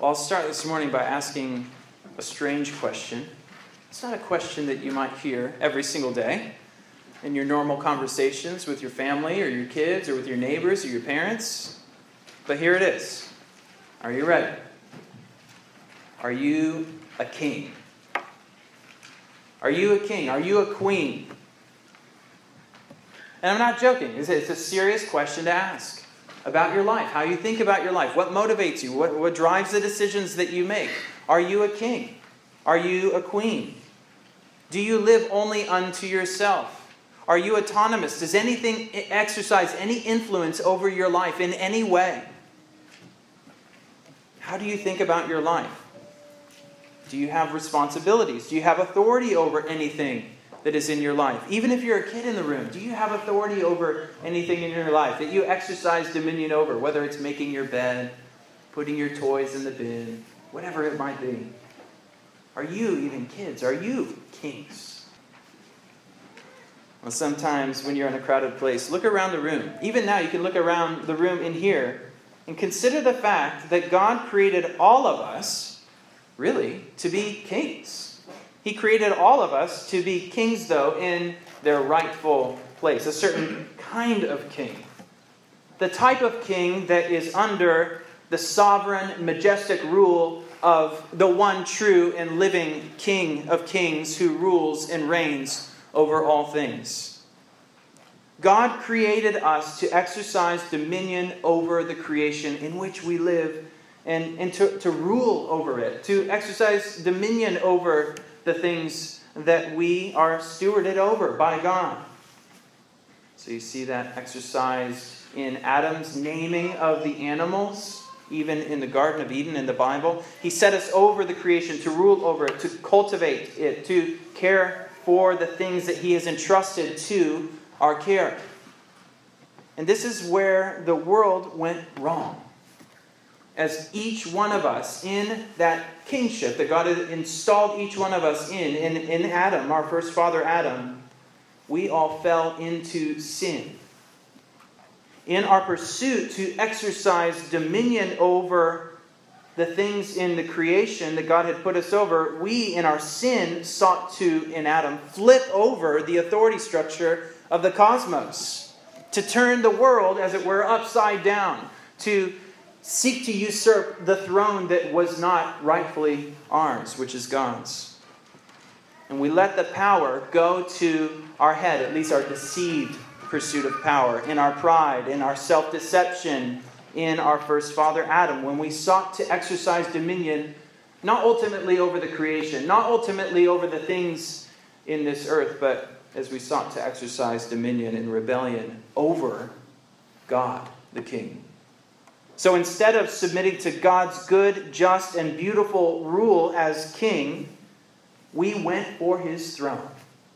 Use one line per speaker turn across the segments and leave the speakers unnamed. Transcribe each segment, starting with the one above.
Well, I'll start this morning by asking a strange question. It's not a question that you might hear every single day in your normal conversations with your family or your kids or with your neighbors or your parents. But here it is. Are you ready? Are you a king? Are you a king? Are you a queen? And I'm not joking. It's a serious question to ask about your life, how you think about your life, what motivates you, what drives the decisions that you make. Are you a king? Are you a queen? Do you live only unto yourself? Are you autonomous? Does anything exercise any influence over your life in any way? How do you think about your life? Do you have responsibilities? Do you have authority over anything that is in your life? Even if you're a kid in the room, do you have authority over anything in your life that you exercise dominion over? Whether it's making your bed, putting your toys in the bin, whatever it might be. Are you, even kids, are you kings? Well, sometimes when you're in a crowded place, look around the room. Even now, you can look around the room in here and consider the fact that God created all of us, really, to be kings. He created all of us to be kings, though, in their rightful place. A certain kind of king. The type of king that is under the sovereign, majestic rule of the one true and living King of kings who rules and reigns over all things. God created us to exercise dominion over the creation in which we live and to rule over it, to exercise dominion over the things that we are stewarded over by God. So you see that exercised in Adam's naming of the animals, even in the Garden of Eden in the Bible. He set us over the creation, to rule over it, to cultivate it, to care for the things that He has entrusted to our care. And this is where the world went wrong. As each one of us in that kingship that God had installed each one of us in Adam, our first father Adam, we all fell into sin. In our pursuit to exercise dominion over the things in the creation that God had put us over, we in our sin sought to, in Adam, flip over the authority structure of the cosmos, to turn the world, as it were, upside down, to seek to usurp the throne that was not rightfully ours, which is God's. And we let the power go to our head, at least our deceived pursuit of power, in our pride, in our self-deception, in our first father Adam, when we sought to exercise dominion, not ultimately over the creation, not ultimately over the things in this earth, but as we sought to exercise dominion in rebellion over God, the King. So instead of submitting to God's good, just, and beautiful rule as king, we went for His throne.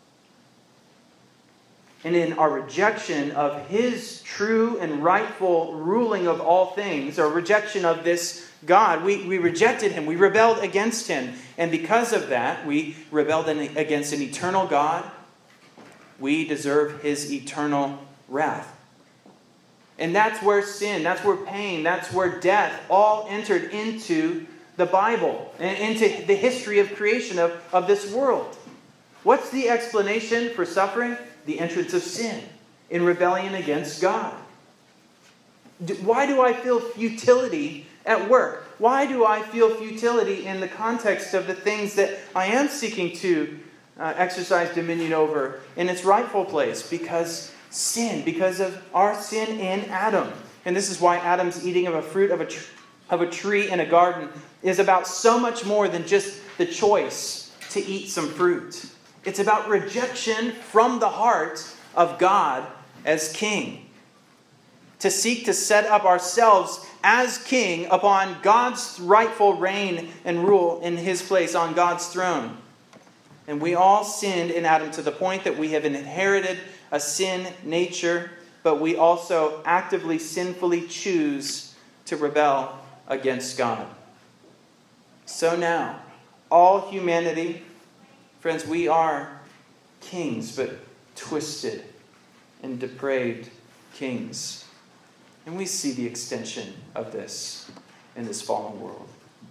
And in our rejection of His true and rightful ruling of all things, our rejection of this God, we rejected Him. We rebelled against Him. And because of that, we rebelled against an eternal God. We deserve His eternal wrath. And that's where sin, that's where pain, that's where death all entered into the Bible and into the history of creation of this world. What's the explanation for suffering? The entrance of sin in rebellion against God. Why do I feel futility at work? Why do I feel futility in the context of the things that I am seeking to exercise dominion over in its rightful place? Because of our sin in Adam. And this is why Adam's eating of a fruit of a tree in a garden is about so much more than just the choice to eat some fruit. It's about rejection from the heart of God as king. To seek to set up ourselves as king upon God's rightful reign and rule in His place on God's throne. And we all sinned in Adam to the point that we have inherited a sin nature, but we also actively, sinfully choose to rebel against God. So now, all humanity, friends, we are kings, but twisted and depraved kings. And we see the extension of this in this fallen world.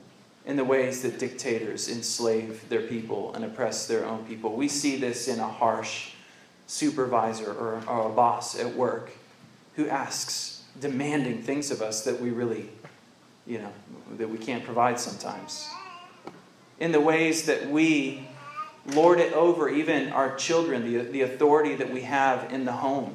in the ways that dictators enslave their people and oppress their own people. We see this in a harsh supervisor or a boss at work who asks demanding things of us that we really, that we can't provide sometimes. In the ways that we lord it over even our children, the authority that we have in the home.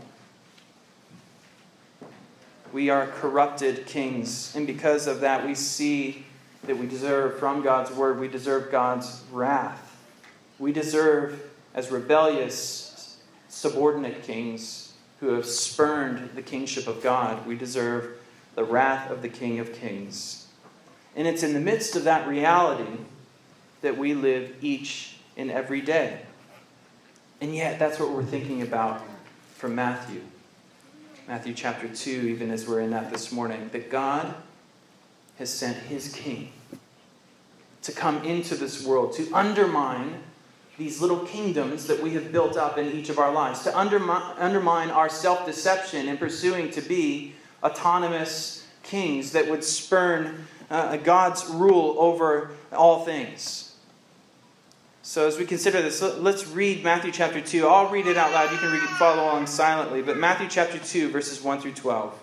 We are corrupted kings, and because of that, we see that we deserve, from God's word, we deserve God's wrath. We deserve, as rebellious, subordinate kings who have spurned the kingship of God, we deserve the wrath of the King of Kings. And it's in the midst of that reality that we live each and every day. And yet, that's what we're thinking about from Matthew. Matthew chapter 2, even as we're in that this morning, that God has sent his king to come into this world, to undermine these little kingdoms that we have built up in each of our lives, to undermine our self-deception in pursuing to be autonomous kings that would spurn God's rule over all things. So as we consider this, let's read Matthew chapter 2. I'll read it out loud. You can follow along silently. But Matthew chapter 2, verses 1 through 12.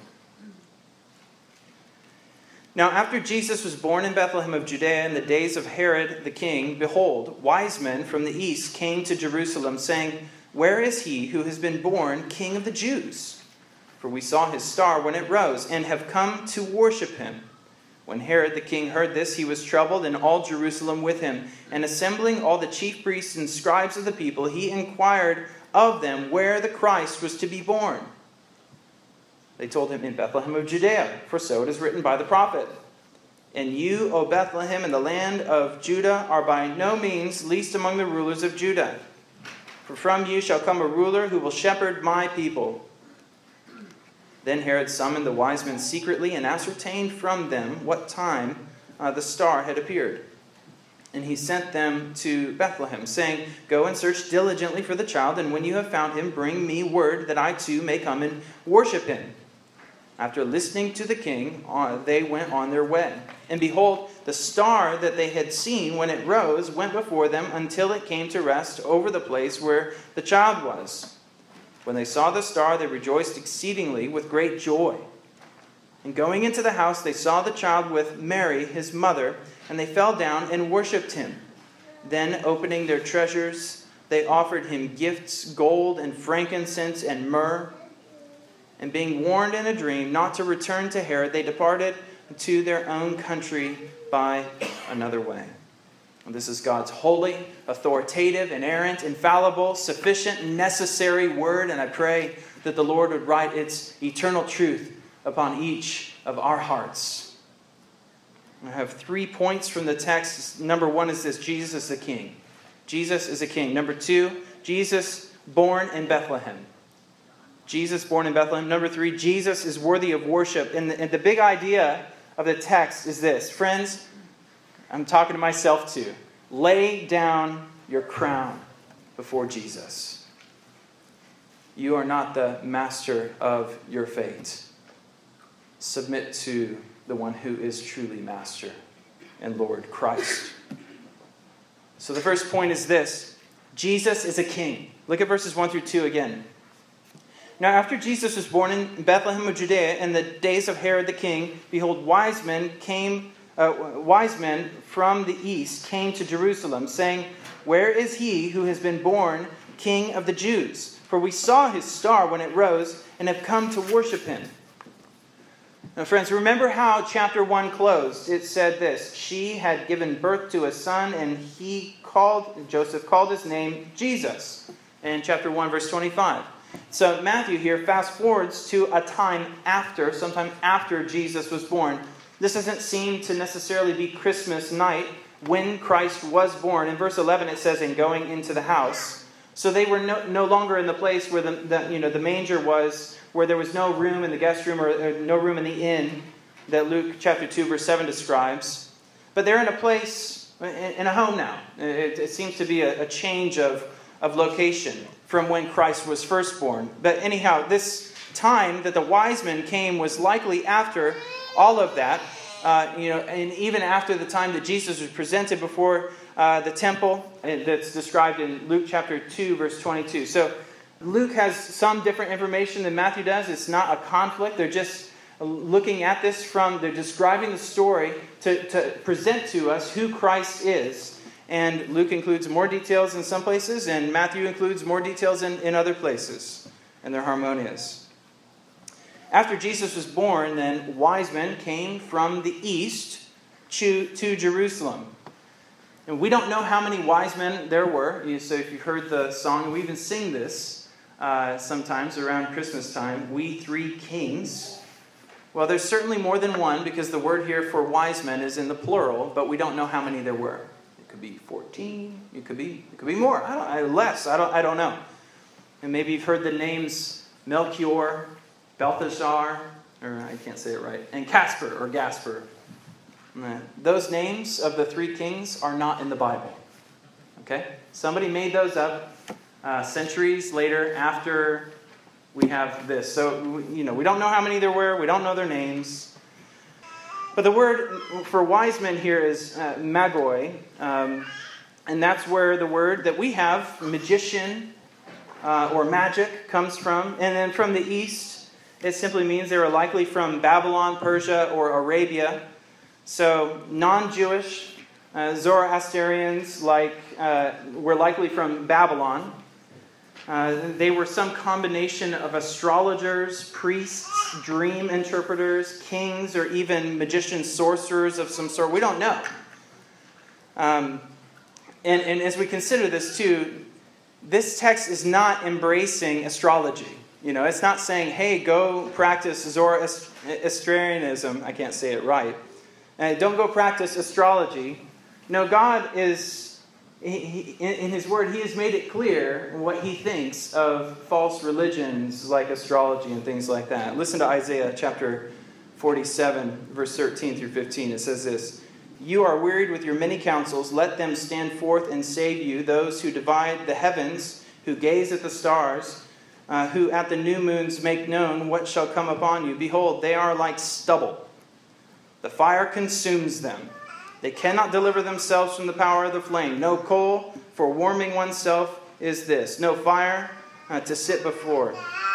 Now, after Jesus was born in Bethlehem of Judea in the days of Herod the king, behold, wise men from the east came to Jerusalem, saying, "Where is he who has been born King of the Jews? For we saw his star when it rose, and have come to worship him." When Herod the king heard this, he was troubled, and all Jerusalem with him. And assembling all the chief priests and scribes of the people, he inquired of them where the Christ was to be born. They told him, "In Bethlehem of Judea, for so it is written by the prophet. And you, O Bethlehem, in the land of Judah, are by no means least among the rulers of Judah. For from you shall come a ruler who will shepherd my people." Then Herod summoned the wise men secretly and ascertained from them what time the star had appeared. And he sent them to Bethlehem, saying, "Go and search diligently for the child, and when you have found him, bring me word that I too may come and worship him." After listening to the king, they went on their way. And behold, the star that they had seen when it rose went before them until it came to rest over the place where the child was. When they saw the star, they rejoiced exceedingly with great joy. And going into the house, they saw the child with Mary, his mother, and they fell down and worshipped him. Then, opening their treasures, they offered him gifts, gold and frankincense and myrrh. And being warned in a dream not to return to Herod, they departed to their own country by another way. And this is God's holy, authoritative, inerrant, infallible, sufficient, necessary word. And I pray that the Lord would write its eternal truth upon each of our hearts. I have 3 points from the text. Number 1 is this: Jesus is the king. Jesus is a king. Number 2, Jesus born in Bethlehem. Jesus born in Bethlehem. Number 3, Jesus is worthy of worship. And the big idea of the text is this. Friends, I'm talking to myself too. Lay down your crown before Jesus. You are not the master of your fate. Submit to the one who is truly master and Lord, Christ. So the first point is this: Jesus is a king. Look at verses 1 through 2 again. Now, after Jesus was born in Bethlehem of Judea in the days of Herod the king, behold, wise men from the east came to Jerusalem, saying, "Where is he who has been born King of the Jews? For we saw his star when it rose and have come to worship him." Now, friends, remember how chapter 1 closed. It said this: "She had given birth to a son, and Joseph called his name Jesus." In chapter 1, verse 25. So Matthew here fast forwards to a time after, sometime after Jesus was born. This doesn't seem to necessarily be Christmas night when Christ was born. In verse 11 it says, "in going into the house." So they were no longer in the place where the manger was, where there was no room in the guest room or no room in the inn that Luke chapter 2 verse 7 describes. But they're in a place, in a home now. It seems to be a change of location from when Christ was first born. But anyhow, this time that the wise men came was likely after all of that. and even after the time that Jesus was presented before the temple, that's described in Luke chapter 2, verse 22. So Luke has some different information than Matthew does. It's not a conflict. They're just looking at this they're describing the story to present to us who Christ is. And Luke includes more details in some places, and Matthew includes more details in other places. And they're harmonious. After Jesus was born, then, wise men came from the east to Jerusalem. And we don't know how many wise men there were. So if you've heard the song, we even sing this sometimes around Christmas time, We Three Kings. Well, there's certainly more than one, because the word here for wise men is in the plural, but we don't know how many there were. It could be 14. It could be more. Less. I don't know. And maybe you've heard the names Melchior, Balthazar, or I can't say it right, and Casper or Gasper. Those names of the three kings are not in the Bible. Okay? Somebody made those up centuries later after we have this. So, we don't know how many there were. We don't know their names. But the word for wise men here is magoi. And that's where the word that we have, magician or magic, comes from. And then from the east, it simply means they were likely from Babylon, Persia, or Arabia. So non-Jewish Zoroastrians were likely from Babylon. They were some combination of astrologers, priests, dream interpreters, kings, or even magicians, sorcerers of some sort. We don't know. And as we consider this too, this text is not embracing astrology. It's not saying, hey, go practice Zoroastrianism. I can't say it right. Don't go practice astrology. No, God is... in His Word, He has made it clear what He thinks of false religions like astrology and things like that. Listen to Isaiah chapter 47, verse 13 through 15. It says this: You are wearied with your many counsels. Let them stand forth and save you. Those who divide the heavens, who gaze at the stars, who at the new moons make known what shall come upon you. Behold, they are like stubble. The fire consumes them. They cannot deliver themselves from the power of the flame. No coal for warming oneself is this. No fire to sit before.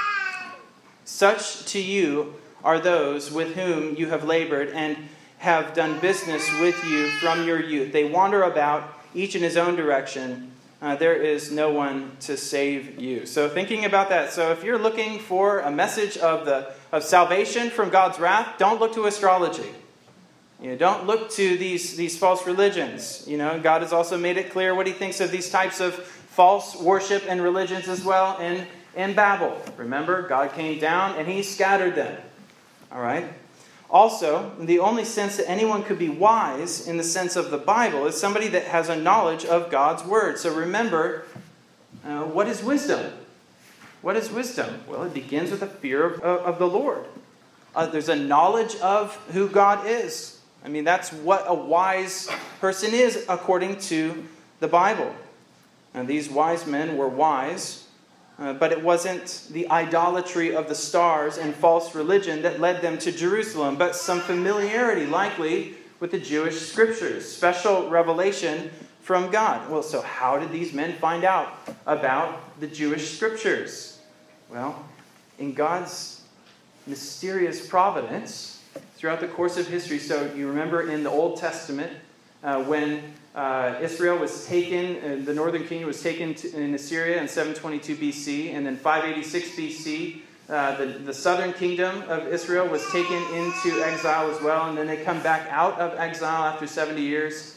Such to you are those with whom you have labored and have done business with you from your youth. They wander about, each in his own direction. There is no one to save you. So thinking about that. So if you're looking for a message of salvation from God's wrath, don't look to astrology. Don't look to these false religions. God has also made it clear what He thinks of these types of false worship and religions as well in Babel. Remember, God came down and He scattered them. All right? Also, the only sense that anyone could be wise in the sense of the Bible is somebody that has a knowledge of God's Word. So remember, what is wisdom? What is wisdom? Well, it begins with a fear of the Lord. There's a knowledge of who God is. That's what a wise person is according to the Bible. And these wise men were wise, but it wasn't the idolatry of the stars and false religion that led them to Jerusalem, but some familiarity, likely, with the Jewish scriptures, special revelation from God. Well, so how did these men find out about the Jewish scriptures? Well, in God's mysterious providence throughout the course of history. So you remember in the Old Testament when Israel was taken, the northern kingdom was taken in Assyria in 722 BC, and then 586 BC, the southern kingdom of Israel was taken into exile as well, and then they come back out of exile after 70 years.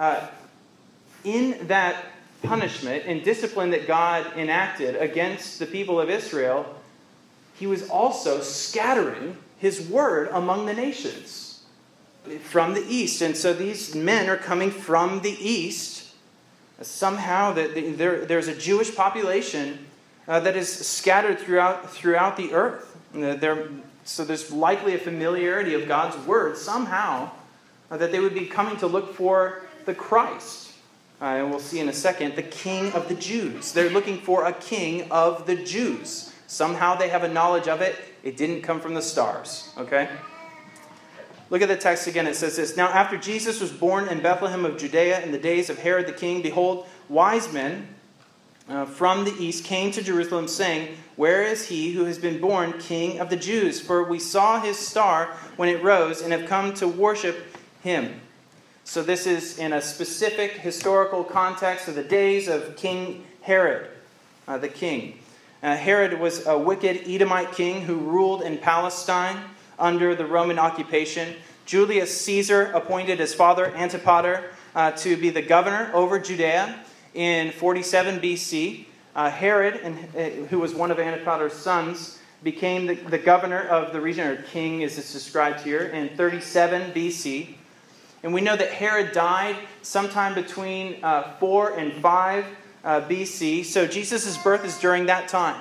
In that punishment and discipline that God enacted against the people of Israel, He was also scattering His word among the nations from the east. And so these men are coming from the east. Somehow there's a Jewish population that is scattered throughout the earth. So there's likely a familiarity of God's word somehow that they would be coming to look for the Christ. And we'll see in a second, the King of the Jews. They're looking for a King of the Jews. Somehow they have a knowledge of it. It didn't come from the stars. Okay? Look at the text again. It says this. Now after Jesus was born in Bethlehem of Judea in the days of Herod the king, behold, wise men from the east came to Jerusalem, saying, Where is he who has been born King of the Jews? For we saw his star when it rose and have come to worship him. So this is in a specific historical context of the days of King Herod, the king. Herod was a wicked Edomite king who ruled in Palestine under the Roman occupation. Julius Caesar appointed his father Antipater to be the governor over Judea in 47 BC. Herod, who was one of Antipater's sons, became the governor of the region, or king as it's described here, in 37 BC. And we know that Herod died sometime between 4 and 5 BC. So Jesus' birth is during that time.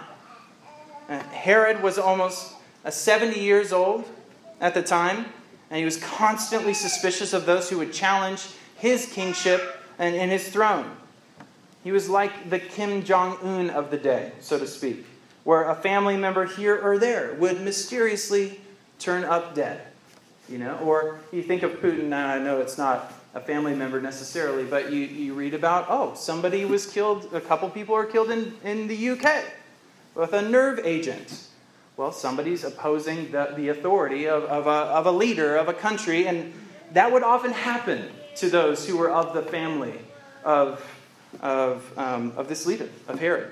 Herod was almost 70 years old at the time, and he was constantly suspicious of those who would challenge his kingship and his throne. He was like the Kim Jong-un of the day, so to speak, where a family member here or there would mysteriously turn up dead. Or you think of Putin, now I know it's not a family member necessarily, but you read about, somebody was killed, a couple people are killed in the UK with a nerve agent. Well, somebody's opposing the authority of a leader of a country, and that would often happen to those who were of the family of this leader, of Herod.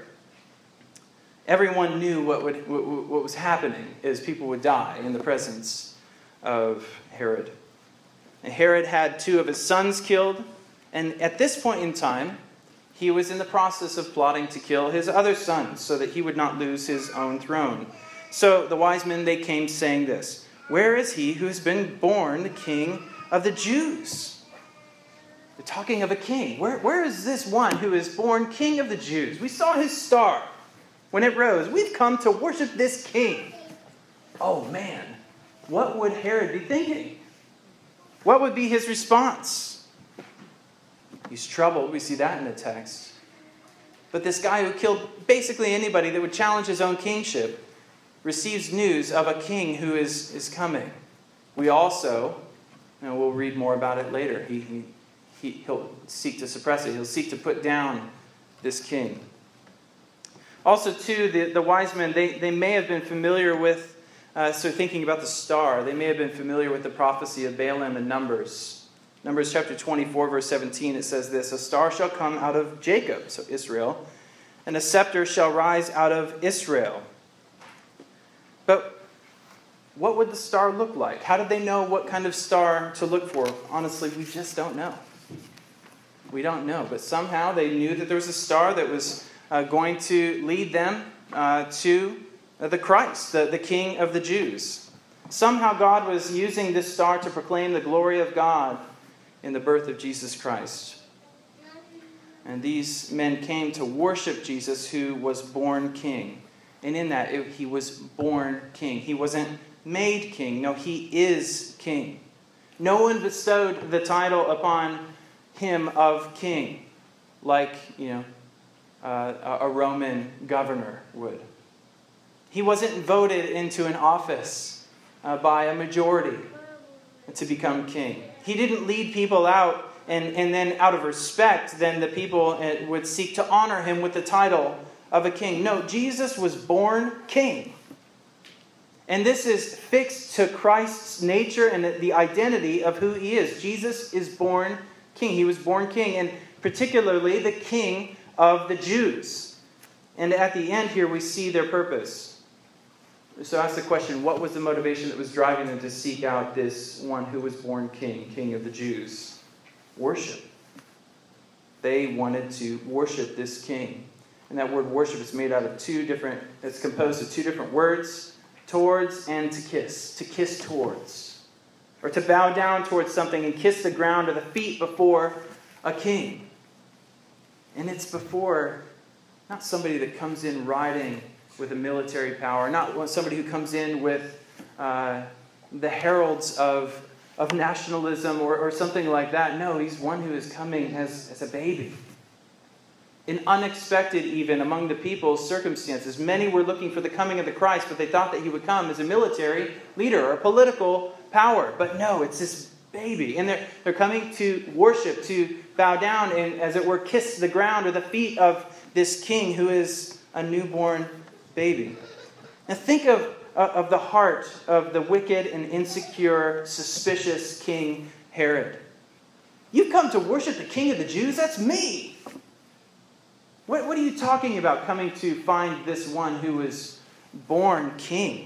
Everyone knew what was happening is people would die in the presence of Herod. And Herod had 2 of his sons killed, and at this point in time, he was in the process of plotting to kill his other sons so that he would not lose his own throne. So the wise men, they came saying this, Where is he who has been born the King of the Jews? They're talking of a king. Where is this one who is born King of the Jews? We saw his star when it rose. We've come to worship this king. Oh man, what would Herod be thinking? What would be his response? He's troubled. We see that in the text. But this guy who killed basically anybody that would challenge his own kingship receives news of a king who is coming. We also, we'll read more about it later, he'll seek to suppress it. He'll seek to put down this king. Also, too, the wise men, they may have been familiar with, so thinking about the star, they may have been familiar with the prophecy of Balaam in Numbers. Numbers chapter 24, verse 17, it says this, A star shall come out of Jacob, so Israel, and a scepter shall rise out of Israel. But what would the star look like? How did they know what kind of star to look for? Honestly, we just don't know. We don't know. But somehow they knew that there was a star that was going to lead them to the Christ, the King of the Jews. Somehow God was using this star to proclaim the glory of God in the birth of Jesus Christ. And these men came to worship Jesus, who was born king. And in that, he was born king. He wasn't made king. No, he is king. No one bestowed the title upon him of king like, a Roman governor would. He wasn't voted into an office by a majority to become king. He didn't lead people out and then out of respect, then the people would seek to honor him with the title of a king. No, Jesus was born king. And this is fixed to Christ's nature and the identity of who he is. Jesus is born king. He was born king, and particularly the King of the Jews. And at the end here, we see their purpose. So ask the question, what was the motivation that was driving them to seek out this one who was born king, King of the Jews? Worship. They wanted to worship this king. And that word worship is made out of it's composed of 2 different words, towards and to kiss towards. Or to bow down towards something and kiss the ground or the feet before a king. And it's before, not somebody that comes in riding with a military power, not somebody who comes in with the heralds of nationalism or something like that. No, he's one who is coming as a baby. And unexpected even among the people's circumstances. Many were looking for the coming of the Christ, but they thought that he would come as a military leader or a political power. But no, it's this baby. And they're coming to worship, to bow down and, as it were, kiss the ground or the feet of this king who is a newborn baby. Now think of the heart of the wicked and insecure, suspicious King Herod. You've come to worship the King of the Jews? That's me! What are you talking about, coming to find this one who is born king?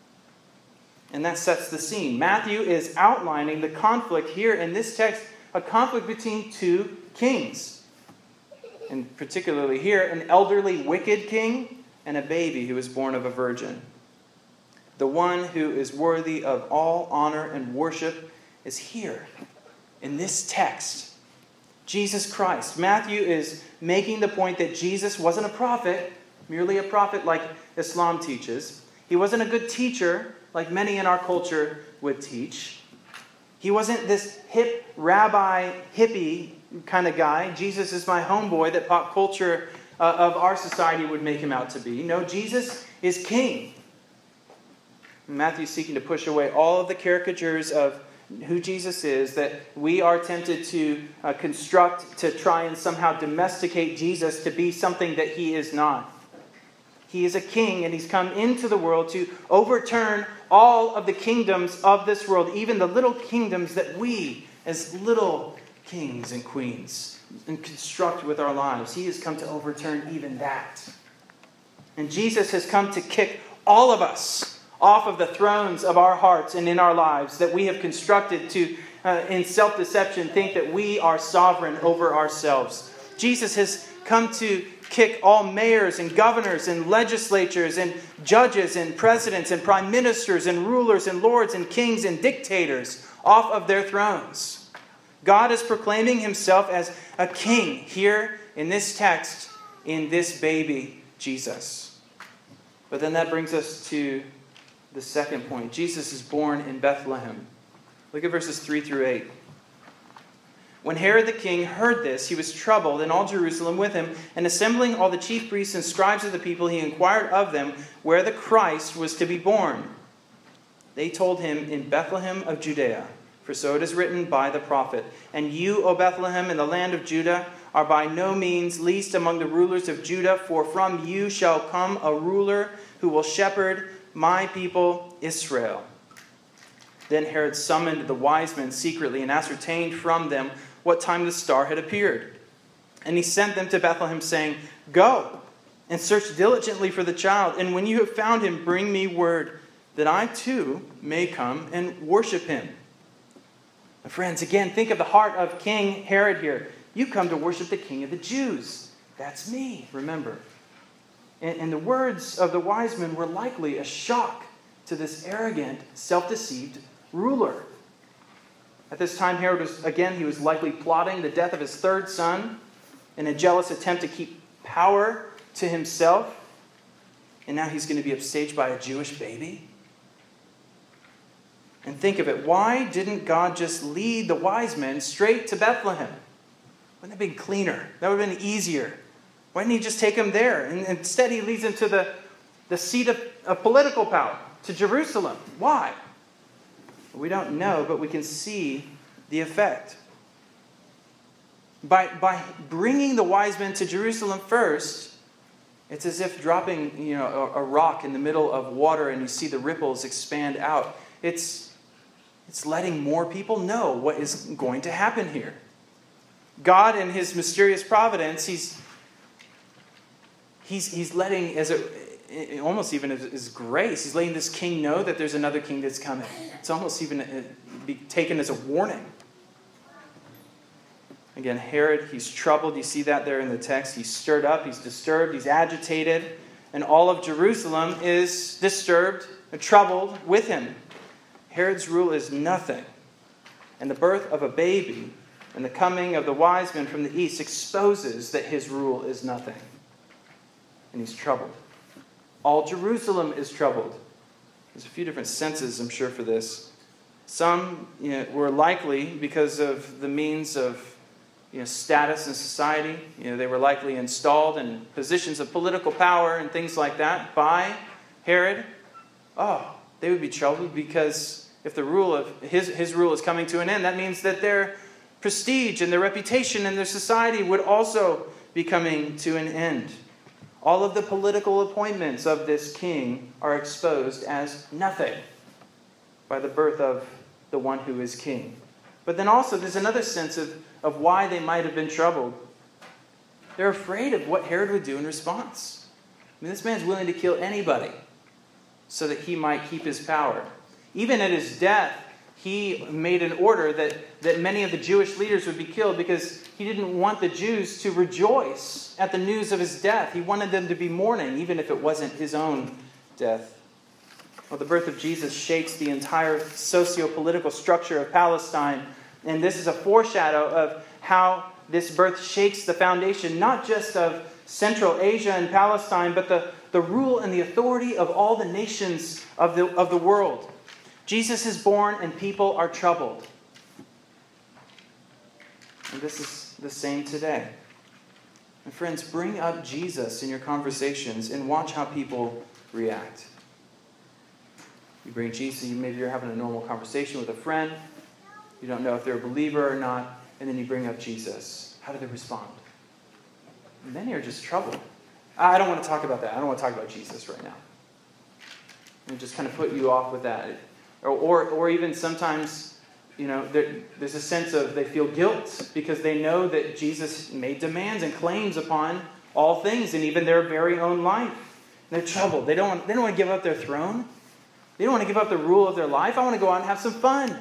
And that sets the scene. Matthew is outlining the conflict here in this text, a conflict between two kings. And particularly here, an elderly wicked king and a baby who is born of a virgin. The one who is worthy of all honor and worship is here in this text. Jesus Christ. Matthew is making the point that Jesus wasn't a prophet, merely a prophet like Islam teaches. He wasn't a good teacher like many in our culture would teach. He wasn't this hip rabbi, hippie kind of guy. Jesus is my homeboy that pop culture of our society would make him out to be. No, Jesus is king. Matthew's seeking to push away all of the caricatures of who Jesus is that we are tempted to construct to try and somehow domesticate Jesus to be something that he is not. He is a king, and he's come into the world to overturn all of the kingdoms of this world, even the little kingdoms that we, as little kings and queens, and construct with our lives. He has come to overturn even that. And Jesus has come to kick all of us off of the thrones of our hearts and in our lives that we have constructed to, in self-deception, think that we are sovereign over ourselves. Jesus has come to kick all mayors and governors and legislatures and judges and presidents and prime ministers and rulers and lords and kings and dictators off of their thrones. God is proclaiming himself as a king here in this text, in this baby, Jesus. But then that brings us to the second point. Jesus is born in Bethlehem. Look at verses 3 through 8. When Herod the king heard this, he was troubled, and all Jerusalem with him. And assembling all the chief priests and scribes of the people, he inquired of them where the Christ was to be born. They told him, in Bethlehem of Judea, for so it is written by the prophet, "And you, O Bethlehem, in the land of Judah, are by no means least among the rulers of Judah, for from you shall come a ruler who will shepherd my people Israel." Then Herod summoned the wise men secretly and ascertained from them what time the star had appeared. And he sent them to Bethlehem, saying, "Go and search diligently for the child, and when you have found him, bring me word, that I too may come and worship him." My friends, again, think of the heart of King Herod here. You come to worship the King of the Jews. That's me, remember. And the words of the wise men were likely a shock to this arrogant, self-deceived ruler. At this time, Herod was likely plotting the death of his third son in a jealous attempt to keep power to himself. And now he's going to be upstaged by a Jewish baby. And think of it. Why didn't God just lead the wise men straight to Bethlehem? Wouldn't that have been cleaner? That would have been easier. Why didn't he just take them there? And instead he leads them to the seat of political power, to Jerusalem. Why? We don't know, but we can see the effect. By bringing the wise men to Jerusalem first, it's as if dropping a rock in the middle of water and you see the ripples expand out. It's letting more people know what is going to happen here. God, in his mysterious providence, He's letting, almost even as grace, he's letting this king know that there's another king that's coming. It's almost even be taken as a warning. Again, Herod, he's troubled. You see that there in the text. He's stirred up, he's disturbed, he's agitated. And all of Jerusalem is disturbed and troubled with him. Herod's rule is nothing. And the birth of a baby and the coming of the wise men from the east exposes that his rule is nothing. And he's troubled. All Jerusalem is troubled. There's a few different senses, I'm sure, for this. Some were likely, because of the means of status in society, they were likely installed in positions of political power and things like that by Herod. Oh, they would be troubled because If the rule of his rule is coming to an end, that means that their prestige and their reputation and their society would also be coming to an end. All of the political appointments of this king are exposed as nothing by the birth of the one who is king. But then also there's another sense of why they might have been troubled. They're afraid of what Herod would do in response. I mean, this man's willing to kill anybody so that he might keep his power. Even at his death, he made an order that many of the Jewish leaders would be killed because he didn't want the Jews to rejoice at the news of his death. He wanted them to be mourning, even if it wasn't his own death. Well, the birth of Jesus shakes the entire socio-political structure of Palestine. And this is a foreshadow of how this birth shakes the foundation, not just of Central Asia and Palestine, but the rule and the authority of all the nations of the world. Jesus is born and people are troubled. And this is the same today. And friends, bring up Jesus in your conversations and watch how people react. You bring Jesus, maybe you're having a normal conversation with a friend. You don't know if they're a believer or not. And then you bring up Jesus. How do they respond? Many are just troubled. I don't want to talk about that. I don't want to talk about Jesus right now. And just kind of put you off with that. Or even sometimes, there's a sense of they feel guilt because they know that Jesus made demands and claims upon all things and even their very own life. And they're troubled. They don't want to give up their throne. They don't want to give up the rule of their life. I want to go out and have some fun.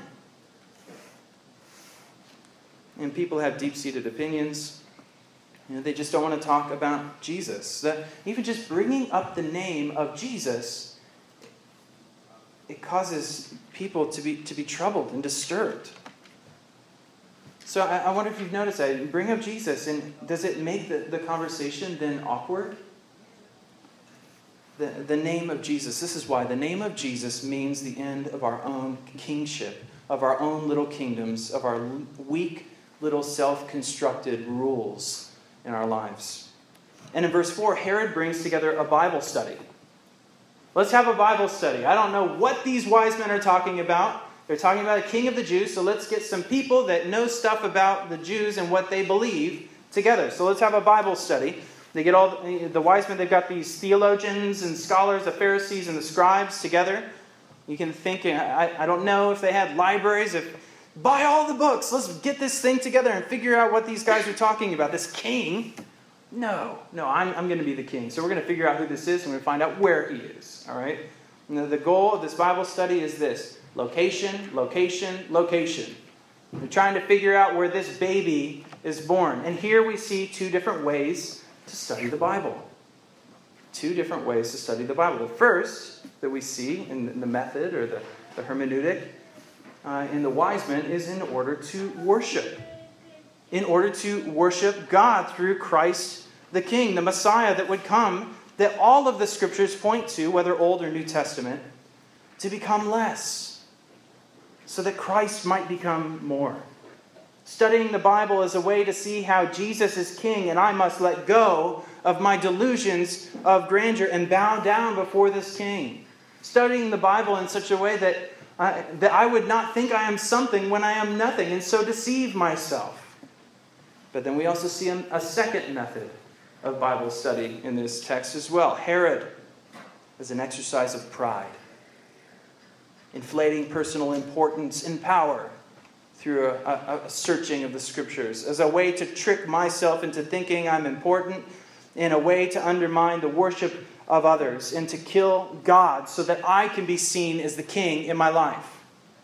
And people have deep-seated opinions. They just don't want to talk about Jesus. Even just bringing up the name of Jesus, it causes people to be troubled and disturbed. So I wonder if you've noticed that. You bring up Jesus, and does it make the conversation then awkward? The name of Jesus. This is why. The name of Jesus means the end of our own kingship, of our own little kingdoms, of our weak little self-constructed rules in our lives. And in verse 4, Herod brings together a Bible study. Let's have a Bible study. I don't know what these wise men are talking about. They're talking about a king of the Jews, so let's get some people that know stuff about the Jews and what they believe together. So let's have a Bible study. They get all the wise men, they've got these theologians and scholars, the Pharisees and the scribes together. You can think, I don't know if they had libraries, buy all the books. Let's get this thing together and figure out what these guys are talking about. This king. No, I'm going to be the king. So we're going to figure out who this is and we're going to find out where he is. All right? And the goal of this Bible study is this. Location, location, location. We're trying to figure out where this baby is born. And here we see two different ways to study the Bible. Two different ways to study the Bible. The first that we see in the method or the hermeneutic in the wise men is in order to worship. In order to worship God through Christ the King, the Messiah that would come, that all of the scriptures point to, whether Old or New Testament, to become less, so that Christ might become more. Studying the Bible is a way to see how Jesus is King, and I must let go of my delusions of grandeur and bow down before this King. Studying the Bible in such a way that I would not think I am something when I am nothing, and so deceive myself. But then we also see a second method of Bible study in this text as well. Herod as an exercise of pride, inflating personal importance and power through a searching of the scriptures, as a way to trick myself into thinking I'm important, in a way to undermine the worship of others, and to kill God so that I can be seen as the king in my life.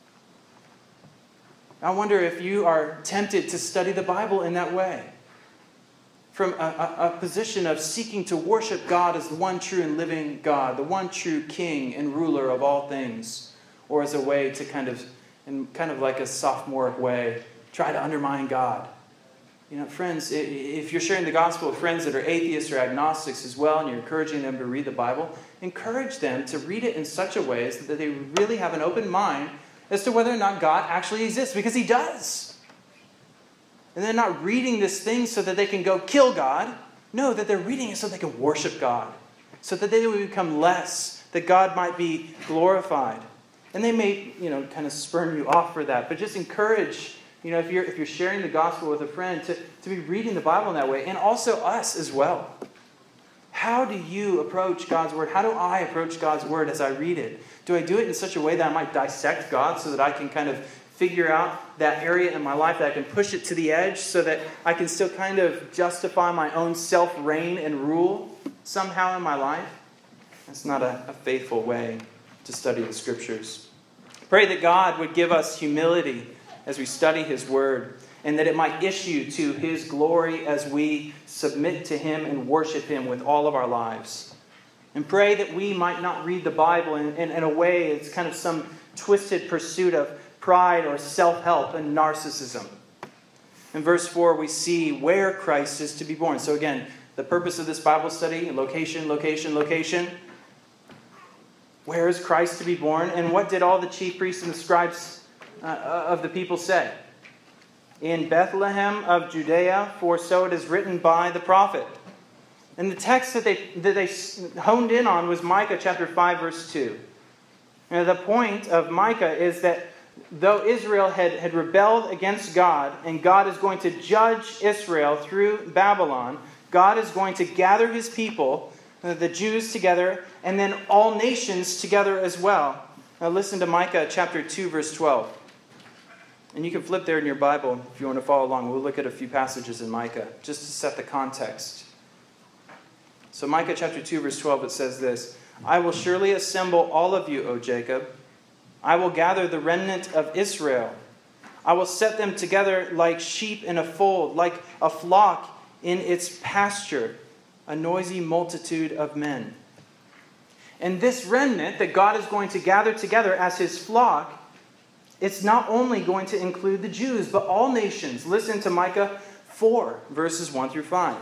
I wonder if you are tempted to study the Bible in that way. From a position of seeking to worship God as the one true and living God, the one true King and ruler of all things, or as a way to kind of like a sophomoric way, try to undermine God. Friends, if you're sharing the gospel with friends that are atheists or agnostics as well, and you're encouraging them to read the Bible, encourage them to read it in such a way so that they really have an open mind as to whether or not God actually exists, because he does. And they're not reading this thing so that they can go kill God. No, that they're reading it so they can worship God, so that they will become less, that God might be glorified. And they may, kind of spurn you off for that. But just encourage, if you're sharing the gospel with a friend, to be reading the Bible in that way. And also us as well. How do you approach God's Word? How do I approach God's Word as I read it? Do I do it in such a way that I might dissect God so that I can kind of figure out that area in my life, that I can push it to the edge so that I can still kind of justify my own self-reign and rule somehow in my life? That's not a faithful way to study the Scriptures. Pray that God would give us humility as we study His Word, and that it might issue to His glory as we submit to Him and worship Him with all of our lives. And pray that we might not read the Bible in a way it's kind of some twisted pursuit of pride or self-help and narcissism. In verse 4, we see where Christ is to be born. So again, the purpose of this Bible study, location, location, location. Where is Christ to be born? And what did all the chief priests and the scribes of the people say? In Bethlehem of Judea, for so it is written by the prophet. And the text that they honed in on was Micah chapter 5, verse 2. Now, the point of Micah is that though Israel had rebelled against God, and God is going to judge Israel through Babylon, God is going to gather His people, the Jews together, and then all nations together as well. Now listen to Micah chapter 2, verse 12. And you can flip there in your Bible if you want to follow along. We'll look at a few passages in Micah just to set the context. So Micah chapter 2, verse 12, it says this: I will surely assemble all of you, O Jacob. I will gather the remnant of Israel. I will set them together like sheep in a fold, like a flock in its pasture, a noisy multitude of men. And this remnant that God is going to gather together as His flock, it's not only going to include the Jews, but all nations. Listen to Micah 4, verses 1 through 5.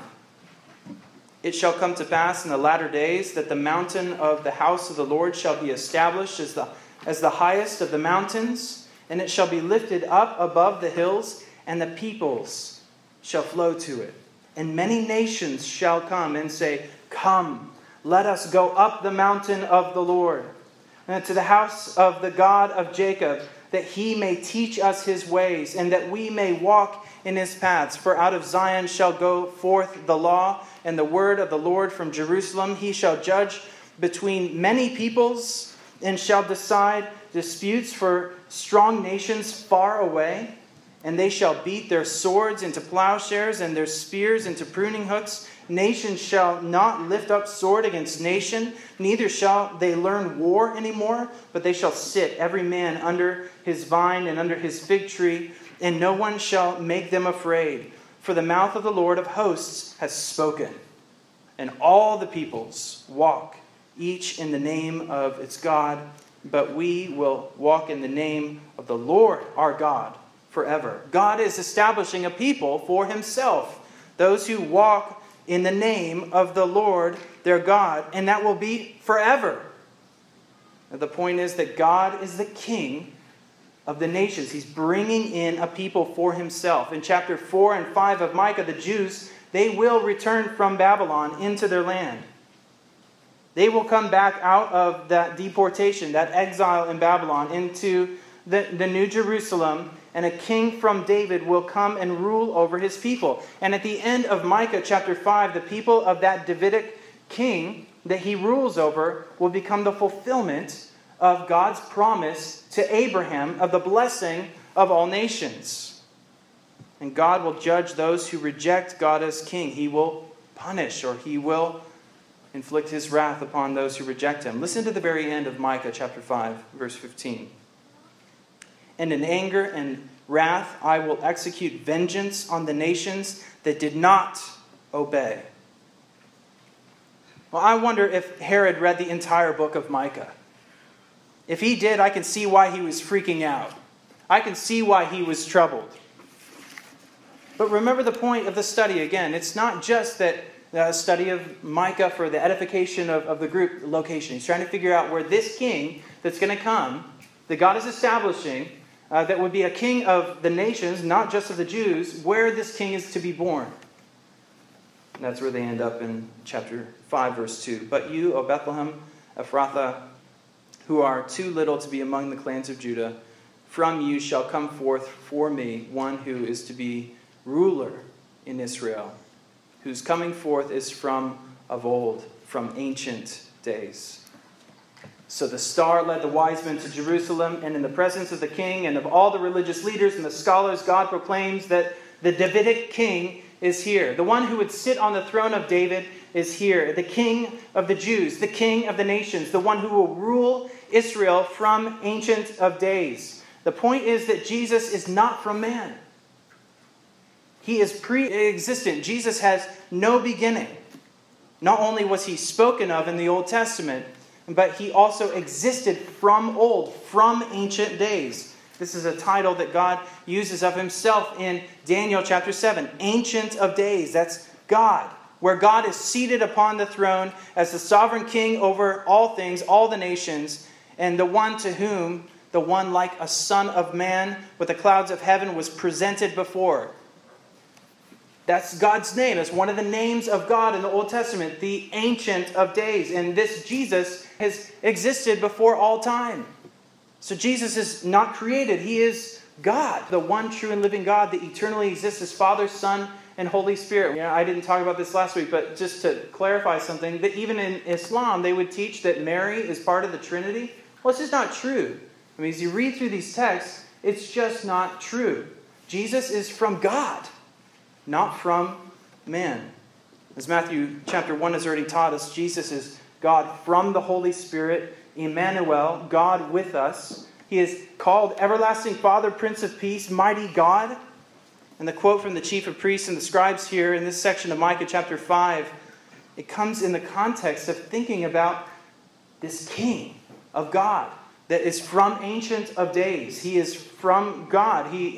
It shall come to pass in the latter days that the mountain of the house of the Lord shall be established as the highest of the mountains, and it shall be lifted up above the hills, and the peoples shall flow to it. And many nations shall come and say, Come, let us go up the mountain of the Lord, and to the house of the God of Jacob, that He may teach us His ways, and that we may walk in His paths. For out of Zion shall go forth the law and the word of the Lord from Jerusalem. He shall judge between many peoples, and shall decide disputes for strong nations far away. And they shall beat their swords into plowshares and their spears into pruning hooks. Nation shall not lift up sword against nation, neither shall they learn war anymore, but they shall sit, every man under his vine and under his fig tree, and no one shall make them afraid. For the mouth of the Lord of hosts has spoken, and all the peoples walk, each in the name of its God, but we will walk in the name of the Lord our God forever. God is establishing a people for Himself, those who walk in the name of the Lord their God, and that will be forever. The point is that God is the King of the nations. He's bringing in a people for Himself. In chapter 4 and 5 of Micah, the Jews, they will return from Babylon into their land. They will come back out of that deportation, that exile in Babylon, into the New Jerusalem, and a king from David will come and rule over his people. And at the end of Micah chapter 5, the people of that Davidic king that he rules over will become the fulfillment of God's promise to Abraham of the blessing of all nations. And God will judge those who reject God as king. He will punish, or He will inflict His wrath upon those who reject Him. Listen to the very end of Micah chapter 5, verse 15. And in anger and wrath I will execute vengeance on the nations that did not obey. Well, I wonder if Herod read the entire book of Micah. If he did, I can see why he was freaking out. I can see why he was troubled. But remember the point of the study again. It's not just that the study of Micah for the edification of the group location. He's trying to figure out where this king that's going to come, that God is establishing, that would be a king of the nations, not just of the Jews, where this king is to be born. And that's where they end up in chapter 5, verse 2. But you, O Bethlehem Ephrathah, who are too little to be among the clans of Judah, from you shall come forth for me one who is to be ruler in Israel, whose coming forth is from of old, from ancient days. So the star led the wise men to Jerusalem, and in the presence of the king and of all the religious leaders and the scholars, God proclaims that the Davidic king is here. The one who would sit on the throne of David is here. The king of the Jews, the king of the nations, the one who will rule Israel from ancient of days. The point is that Jesus is not from man. He is pre-existent. Jesus has no beginning. Not only was he spoken of in the Old Testament, but he also existed from old, from ancient days. This is a title that God uses of himself in Daniel chapter 7. Ancient of days. That's God. Where God is seated upon the throne as the sovereign king over all things, all the nations, and the one to whom the one like a son of man with the clouds of heaven was presented before. That's God's name. It's one of the names of God in the Old Testament, the Ancient of Days. And this Jesus has existed before all time. So Jesus is not created. He is God, the one true and living God that eternally exists as Father, Son, and Holy Spirit. I didn't talk about this last week, but just to clarify something, that even in Islam, they would teach that Mary is part of the Trinity. Well, it's just not true. I mean, as you read through these texts, it's just not true. Jesus is from God, not from man. As Matthew chapter 1 has already taught us, Jesus is God from the Holy Spirit, Emmanuel, God with us. He is called Everlasting Father, Prince of Peace, Mighty God. And the quote from the chief of priests and the scribes here in this section of Micah chapter 5, it comes in the context of thinking about this King of God that is from Ancient of Days. He is from God. He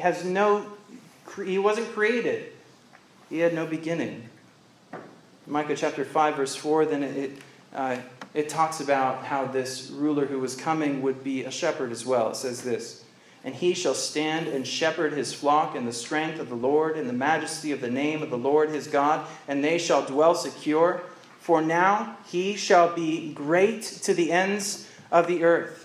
wasn't created. He had no beginning. Micah chapter 5 verse 4, then it talks about how this ruler who was coming would be a shepherd as well. It says this, "And he shall stand and shepherd his flock in the strength of the Lord, in the majesty of the name of the Lord his God, and they shall dwell secure. For now he shall be great to the ends of the earth."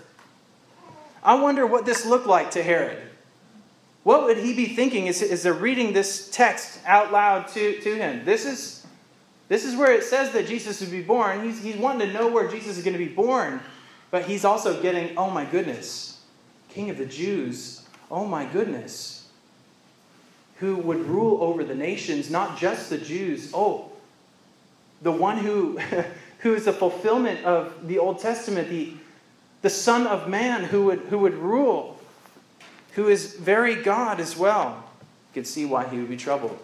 I wonder what this looked like to Herod. What would he be thinking as they're reading this text out loud to him? This is where it says that Jesus would be born. He's wanting to know where Jesus is going to be born. But he's also getting, oh my goodness, King of the Jews, oh my goodness, who would rule over the nations, not just the Jews. Oh, the one who is the fulfillment of the Old Testament, the Son of Man who would rule, who is very God as well. You could see why he would be troubled.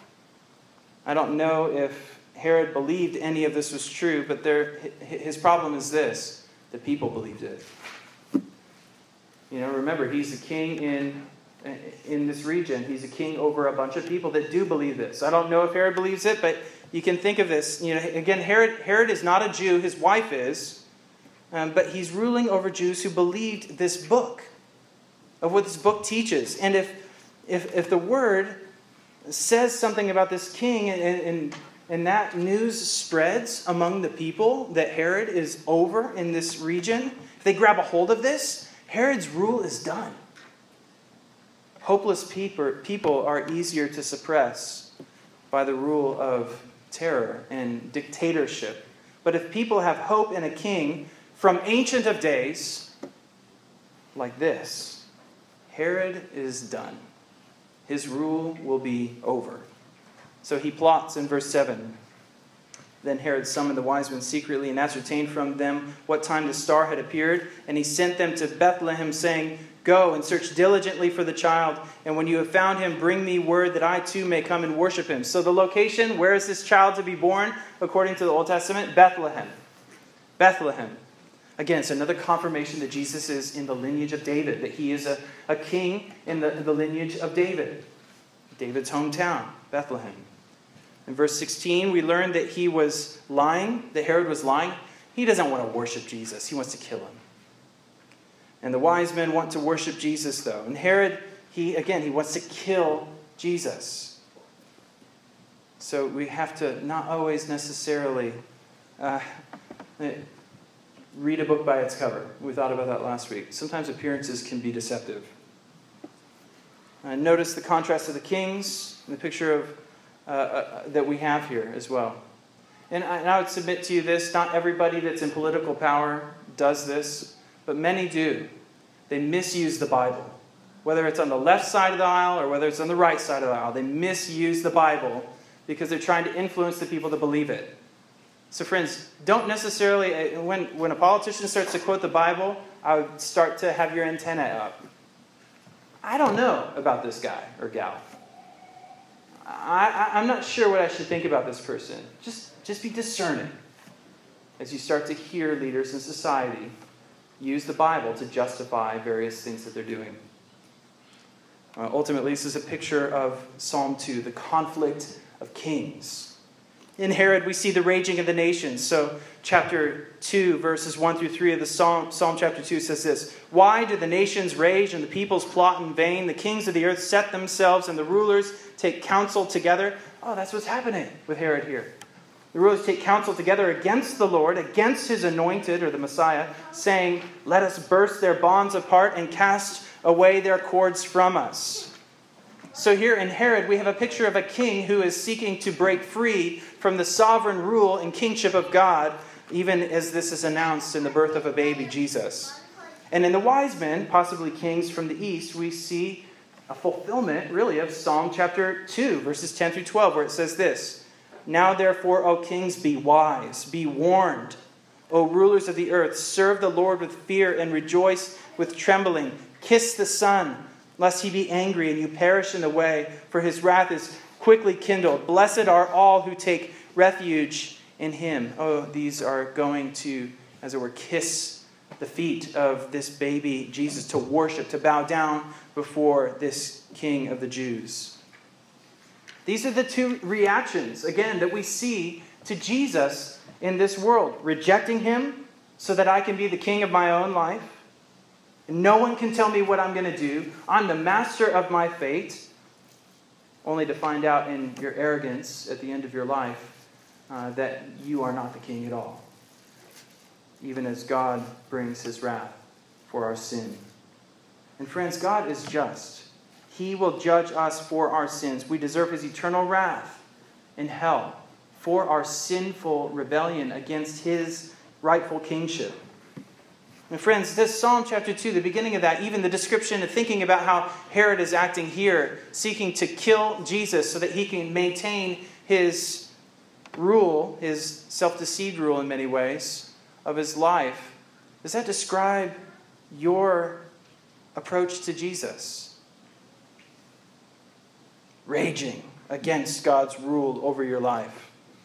I don't know if Herod believed any of this was true, but his problem is this: the people believed it. Remember, he's a king in this region. He's a king over a bunch of people that do believe this. I don't know if Herod believes it, but you can think of this. Again, Herod is not a Jew. His wife is. But he's ruling over Jews who believed this book, of what this book teaches. And if the word says something about this king and that news spreads among the people that Herod is over in this region, if they grab a hold of this, Herod's rule is done. Hopeless people are easier to suppress by the rule of terror and dictatorship. But if people have hope in a king from Ancient of Days, like this, Herod is done. His rule will be over. So he plots in verse 7. Then Herod summoned the wise men secretly and ascertained from them what time the star had appeared. And he sent them to Bethlehem, saying, "Go and search diligently for the child. And when you have found him, bring me word that I too may come and worship him." So the location, where is this child to be born? According to the Old Testament, Bethlehem. Bethlehem. Again, it's another confirmation that Jesus is in the lineage of David, that he is a king in the lineage of David. David's hometown, Bethlehem. In verse 16, we learn that he was lying, that Herod was lying. He doesn't want to worship Jesus. He wants to kill him. And the wise men want to worship Jesus, though. And Herod, he wants to kill Jesus. So we have to not always necessarily read a book by its cover. We thought about that last week. Sometimes appearances can be deceptive. Notice the contrast of the kings, the picture of that we have here as well. And I would submit to you this, not everybody that's in political power does this, but many do. They misuse the Bible. Whether it's on the left side of the aisle or whether it's on the right side of the aisle, they misuse the Bible because they're trying to influence the people to believe it. So friends, don't necessarily, when a politician starts to quote the Bible, I would start to have your antenna up. I don't know about this guy or gal. I'm not sure what I should think about this person. Just be discerning as you start to hear leaders in society use the Bible to justify various things that they're doing. Ultimately, this is a picture of Psalm 2, the conflict of kings. In Herod, we see the raging of the nations. So chapter 2, verses 1 through 3 of the Psalm chapter 2 says this: "Why do the nations rage and the peoples plot in vain? The kings of the earth set themselves and the rulers take counsel together." Oh, that's what's happening with Herod here. The rulers take counsel together against the Lord, against his anointed, or the Messiah, saying, "Let us burst their bonds apart and cast away their cords from us." So here in Herod, we have a picture of a king who is seeking to break free from the sovereign rule and kingship of God, even as this is announced in the birth of a baby, Jesus. And in the wise men, possibly kings from the east, we see a fulfillment, really, of Psalm chapter 2, verses 10 through 12, where it says this: "Now therefore, O kings, be wise, be warned. O rulers of the earth, serve the Lord with fear and rejoice with trembling. Kiss the Son, lest he be angry and you perish in the way, for his wrath is quickly kindled. Blessed are all who take refuge in him." Oh, these are going to, as it were, kiss the feet of this baby Jesus, to worship, to bow down before this King of the Jews. These are the two reactions, again, that we see to Jesus in this world. Rejecting him so that I can be the king of my own life. No one can tell me what I'm going to do. I'm the master of my fate. Only to find out in your arrogance at the end of your life that you are not the king at all. Even as God brings his wrath for our sin. And friends, God is just. He will judge us for our sins. We deserve his eternal wrath in hell for our sinful rebellion against his rightful kingship. And friends, this Psalm chapter 2, the beginning of that, even the description of thinking about how Herod is acting here, seeking to kill Jesus so that he can maintain his rule, his self-deceived rule in many ways, of his life. Does that describe your approach to Jesus? Raging against God's rule over your life.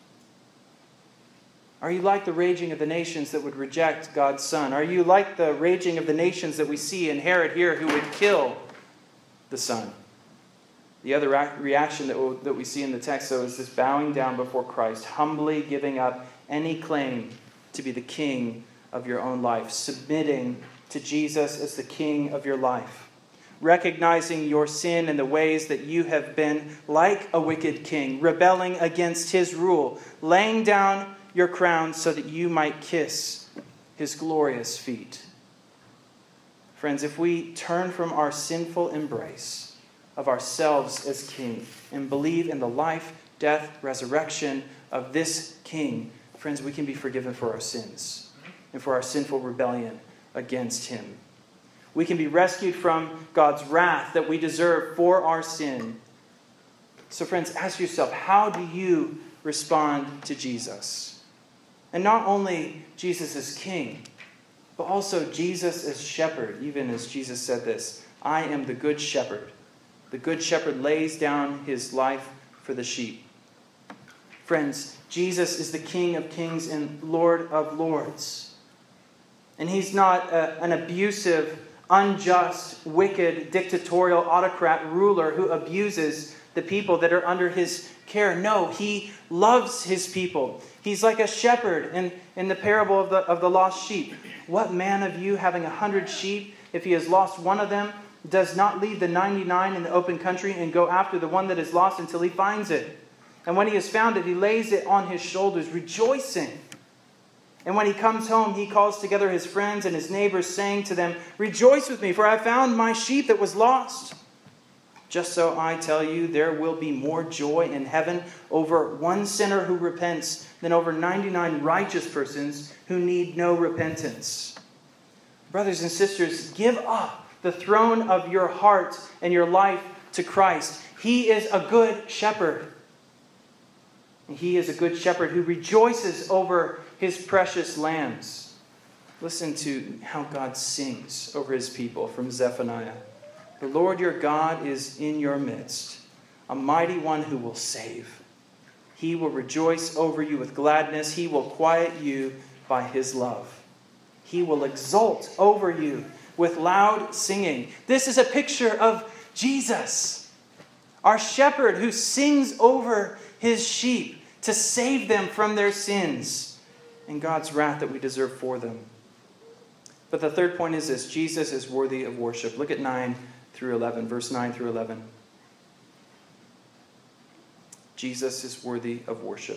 Are you like the raging of the nations that would reject God's Son? Are you like the raging of the nations that we see in Herod here, who would kill the Son? The other reaction that we see in the text, though, is this bowing down before Christ, humbly giving up any claim to be the king of your own life, submitting to Jesus as the king of your life, recognizing your sin and the ways that you have been like a wicked king, rebelling against his rule, laying down your crown so that you might kiss his glorious feet. Friends, if we turn from our sinful embrace of ourselves as king and believe in the life, death, resurrection of this king, friends, we can be forgiven for our sins and for our sinful rebellion against him. We can be rescued from God's wrath that we deserve for our sin. So friends, ask yourself, how do you respond to Jesus? And not only Jesus as king, but also Jesus as shepherd, even as Jesus said this: "I am the good shepherd. The good shepherd lays down his life for the sheep." Friends, Jesus is the King of kings and Lord of lords. And he's not an abusive, unjust, wicked, dictatorial autocrat ruler who abuses the people that are under his care. No, he loves his people. He's like a shepherd in the parable of the lost sheep. What man of you, having 100 sheep, if he has lost one of them, does not leave the 99 in the open country and go after the one that is lost until he finds it? And when he has found it, he lays it on his shoulders, rejoicing. And when he comes home, he calls together his friends and his neighbors, saying to them, 'Rejoice with me, for I found my sheep that was lost.' Just so I tell you, there will be more joy in heaven over one sinner who repents than over 99 righteous persons who need no repentance." Brothers and sisters, give up the throne of your heart and your life to Christ. He is a good shepherd. He is a good shepherd who rejoices over his precious lambs. Listen to how God sings over his people from Zephaniah. "The Lord your God is in your midst, a mighty one who will save. He will rejoice over you with gladness. He will quiet you by his love. He will exult over you with loud singing." This is a picture of Jesus, our shepherd who sings over his sheep to save them from their sins and God's wrath that we deserve for them. But the third point is this: Jesus is worthy of worship. Look at 9 through 11, verse 9 through 11. Jesus is worthy of worship.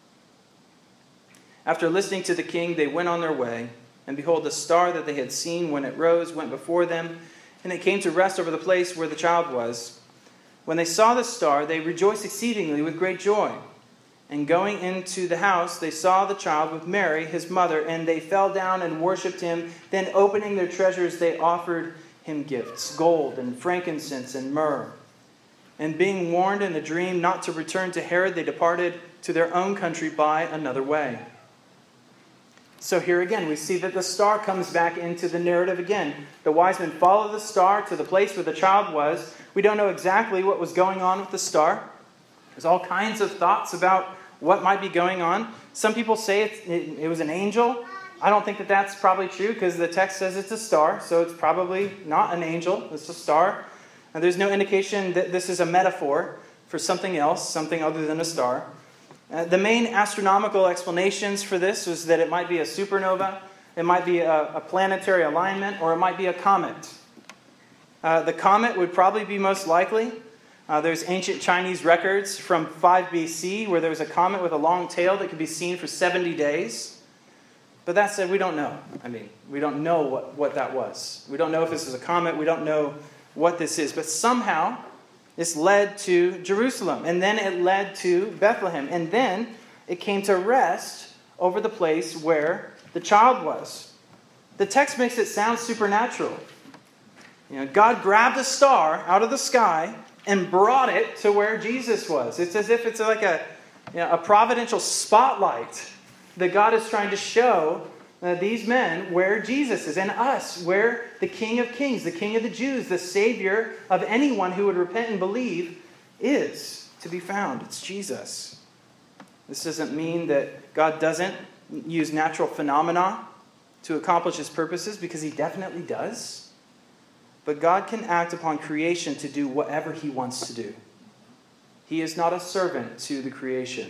"After listening to the king, they went on their way, and behold, the star that they had seen when it rose went before them, and it came to rest over the place where the child was. When they saw the star, they rejoiced exceedingly with great joy. And going into the house, they saw the child with Mary, his mother, and they fell down and worshipped him. Then opening their treasures, they offered him gifts, gold and frankincense and myrrh. And being warned in a dream not to return to Herod, they departed to their own country by another way." So here again, we see that the star comes back into the narrative again. The wise men follow the star to the place where the child was. We don't know exactly what was going on with the star. There's all kinds of thoughts about what might be going on. Some people say it was an angel. I don't think that that's probably true because the text says it's a star, so it's probably not an angel. It's a star. And there's no indication that this is a metaphor for something else, something other than a star. The main astronomical explanations for this is that it might be a supernova, it might be a planetary alignment, or it might be a comet. The comet would probably be most likely. There's ancient Chinese records from 5 BC where there was a comet with a long tail that could be seen for 70 days. But that said, we don't know. We don't know what that was. We don't know if this is a comet. We don't know what this is. But somehow, this led to Jerusalem. And then it led to Bethlehem. And then it came to rest over the place where the child was. The text makes it sound supernatural. God grabbed a star out of the sky and brought it to where Jesus was. It's as if it's like a providential spotlight that God is trying to show these men where Jesus is, and us, where the King of Kings, the King of the Jews, the Savior of anyone who would repent and believe is to be found. It's Jesus. This doesn't mean that God doesn't use natural phenomena to accomplish his purposes, because he definitely does. But God can act upon creation to do whatever he wants to do. He is not a servant to the creation.